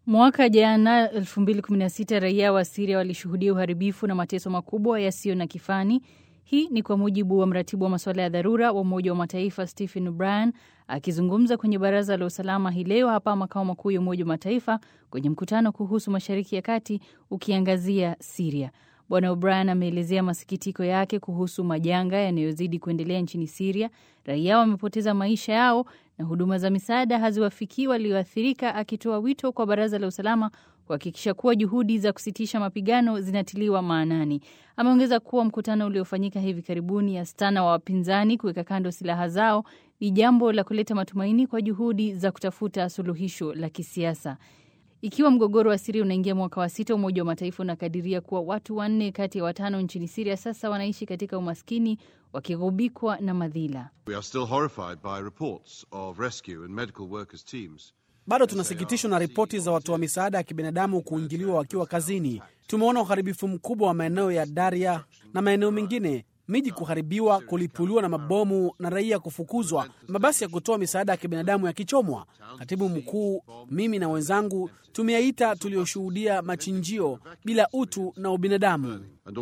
Mwaka jana 2016 raia wa Syria walishuhudia uharibifu na mateso makubwa yasiyo na kifani. Hii ni kwa mujibu wa mratibu wa masuala ya dharura wa Umoja wa Mataifa Stephen O'Brien akizungumza kwenye Baraza la Usalama hii leo hapa makao makuu ya Umoja wa Mataifa kwenye mkutano kuhusu Mashariki ya Kati ukiangazia Syria. Bwana O'Brien ameelezea masikitiko yake kuhusu majanga yanayozidi kuendelea nchini Syria. Raia wamepoteza maisha yao na huduma za misaada haziwafikii walioathirika, akitoa wito kwa Baraza la Usalama kuhakikisha kuwa juhudi za kusitisha mapigano zinatiliwa maanani. Ameongeza kuwa mkutano uliofanyika hivi karibuni ya stana wa wapinzani kuweka kando silaha zao ni jambo la kuleta matumaini kwa juhudi za kutafuta suluhisho la kisiasa. Ikiwa mgogoro wa Syria unaingia mwaka wa 6, Umoja wa Mataifa unakadiria kuwa watu 4 kati ya 5 nchini Syria sasa wanaishi katika umaskini wakigubikwa na madhila. We are still horrified by reports of rescue and medical workers teams. Bado tunasikitishwa na ripoti za watu wa misaada ya kibinadamu kuingiliwa wakiwa kazini. Tumeona uharibifu mkubwa wa maeneo ya Daria na maeneo mengine, miji kuharibiwa, kulipuliwa na mabomu na raia kufukuzwa, mabasi ya kutoa misaada ya kibinadamu yakichomwa. Katibu mkuu, mimi na wenzangu tumeyaita tulioshuhudia machinjio bila utu na ubinadamu.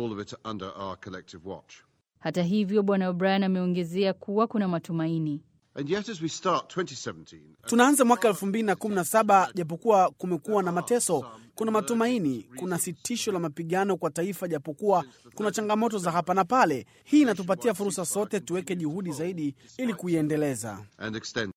Hata hivyo, Bwana O'Brien ameongezea kuwa kuna matumaini. Tunaanza mwaka 2017, japokuwa kumekuwa na mateso, kuna matumaini, kuna sitisho la mapigano kwa taifa, japokuwa kuna changamoto za hapa na pale. Hii inatupatia fursa sote tuweke juhudi zaidi ili kuiendeleza.